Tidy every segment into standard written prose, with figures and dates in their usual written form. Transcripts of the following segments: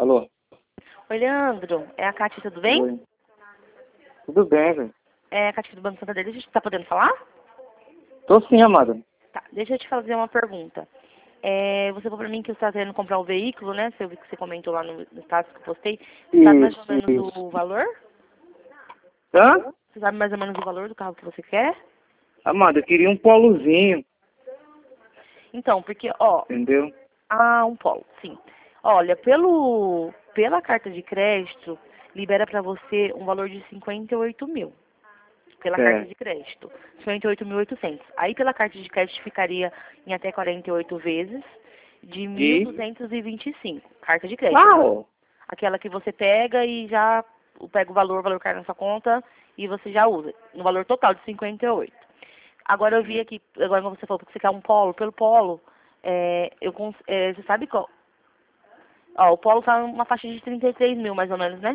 Alô? Oi, Leandro. É a Cátia, tudo bem? Oi. Tudo bem, velho? É a Cátia do Banco Santander. Tá podendo falar? Tô sim, amada. Tá, deixa eu te fazer uma pergunta. Você falou pra mim que você tá querendo comprar um veículo, né? Eu vi que você comentou lá no status que eu postei. Você sabe mais ou menos Isso. o valor? Hã? Você sabe mais ou menos o valor do carro que você quer? Amada, eu queria um polozinho, Então, porque, ó... entendeu? Ah, um Polo, sim. Olha, pela carta de crédito, libera pra você um valor de 58 mil. Pela carta Certo. de crédito, 58.800. Aí pela carta de crédito ficaria em até 48 vezes de De... 1.225. Carta de crédito. Uau! Aquela que você pega e já pega o valor cai na sua conta e você já usa. No valor total de 58. Agora eu vi aqui, agora você falou que você quer um polo. Pelo polo, você sabe qual? Ó, o polo tá numa faixa de 33 mil mais ou menos, né?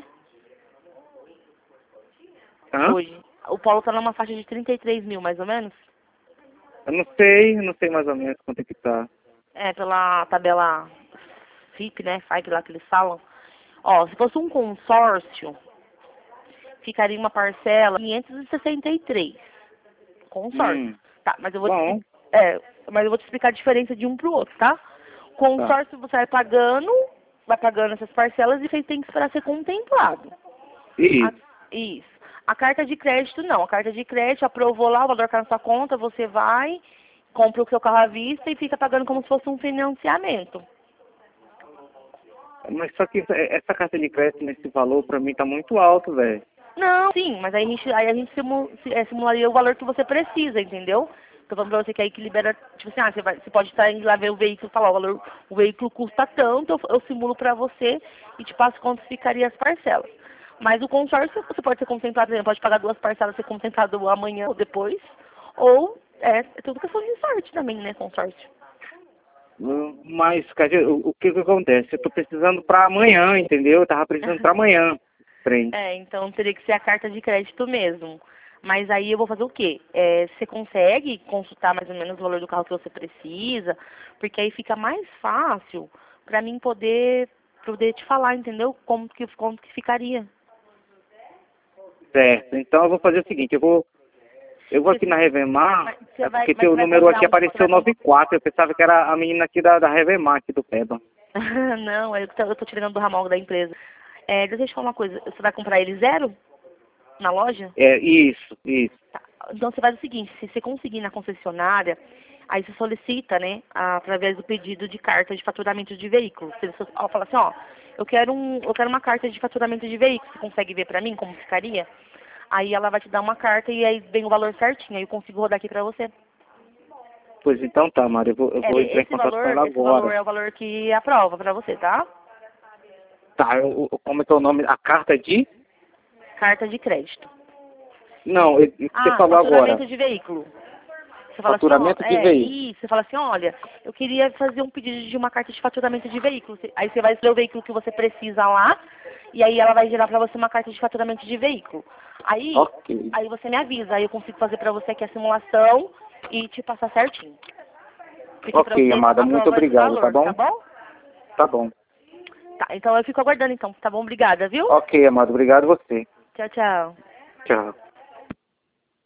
Hã? Hoje. O polo tá numa faixa de 33 mil mais ou menos. Eu não sei mais ou menos quanto é que tá. Pela tabela FIP, né? FIP lá que eles falam. Ó, se fosse um consórcio, ficaria uma parcela 563. Consórcio. Hum, Tá, mas eu vou te bom, explicar. Mas eu vou te explicar a diferença de um pro outro, tá? tá. Consórcio você vai pagando essas parcelas e você tem que esperar ser contemplado. A- Isso. Isso. A carta de crédito não. A carta de crédito aprovou lá, o valor cai na sua conta, você vai, compra o seu carro à vista e fica pagando como se fosse um financiamento. Mas só que essa carta de crédito nesse valor pra mim tá muito alto, velho. Não, sim, mas aí a gente simularia o valor que você precisa, entendeu? Tô falando pra você que aí que libera, tipo assim, você pode estar indo lá ver o veículo e falar, o veículo custa tanto, eu simulo pra você e te passo quanto ficaria as parcelas. Mas o consórcio você pode ser contemplado, por exemplo, pode pagar 2 parcelas, ser contemplado amanhã ou depois, ou é tudo questão de sorte também, né, consórcio. Mas, quer dizer, o que que acontece? Eu tô precisando pra amanhã, entendeu? Eu tava precisando pra amanhã. Trem. Então teria que ser a carta de crédito mesmo. Mas aí eu vou fazer o quê? Você consegue consultar mais ou menos o valor do carro que você precisa, porque aí fica mais fácil para mim poder te falar, entendeu? Como que ficaria. Certo. Então eu vou fazer o seguinte, eu vou aqui na Revemar, é porque Mas teu você vai número comprar aqui apareceu 94, eu pensava que era a menina aqui da Revemar, aqui do Peba. Não, eu tô te ligando do ramal da empresa. Deixa eu te falar uma coisa, você vai comprar ele zero na loja? É, isso, isso. Tá. Então você faz o seguinte, se você conseguir na concessionária, aí você solicita, né, através do pedido de carta de faturamento de veículo. Você fala assim, ó, eu quero uma carta de faturamento de veículo, você consegue ver pra mim como ficaria? Aí ela vai te dar uma carta e aí vem o valor certinho, aí eu consigo rodar aqui pra você. Pois então tá, Mari, eu vou entrar em contato com ela Esse valor agora. é o valor que aprova pra você, tá? Tá, como é que é o nome? A carta de? Carta de crédito. Não, você falou agora. Faturamento de veículo. Você fala assim, ó, Faturamento de veículo. você fala assim, olha, eu queria fazer um pedido de uma carta de faturamento de veículo. Aí você vai escolher o veículo que você precisa lá, e aí ela vai gerar pra você uma carta de faturamento de veículo. Aí, Ok. aí você me avisa, aí eu consigo fazer pra você aqui a simulação e te passar certinho. Porque pra Ok, você amada, muito aprova esse obrigado, tá valor, bom? tá bom? Tá bom. Tá, então eu fico aguardando então, tá bom? Obrigada, viu? Ok, amado, obrigado você. Tchau, tchau. Tchau.